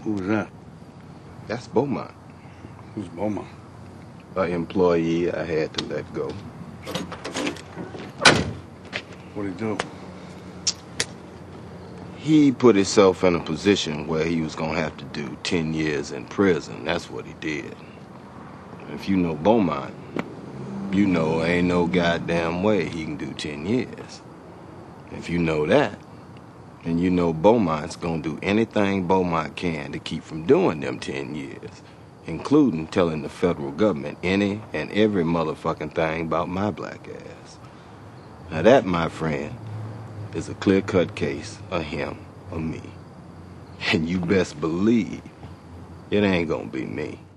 Who's that? That's Beaumont. Who's Beaumont? An employee I had to let go. What'd he do? He put himself in a position where he was gonna have to do 10 years in prison. That's what he did. If you know Beaumont, you know ain't no goddamn way he can do 10 years. If you know that, and you know Beaumont's gonna do anything Beaumont can to keep from doing them 10 years, including telling the federal government any and every motherfucking thing about my black ass. Now that, my friend, is a clear-cut case of him or me. And you best believe it ain't gonna be me.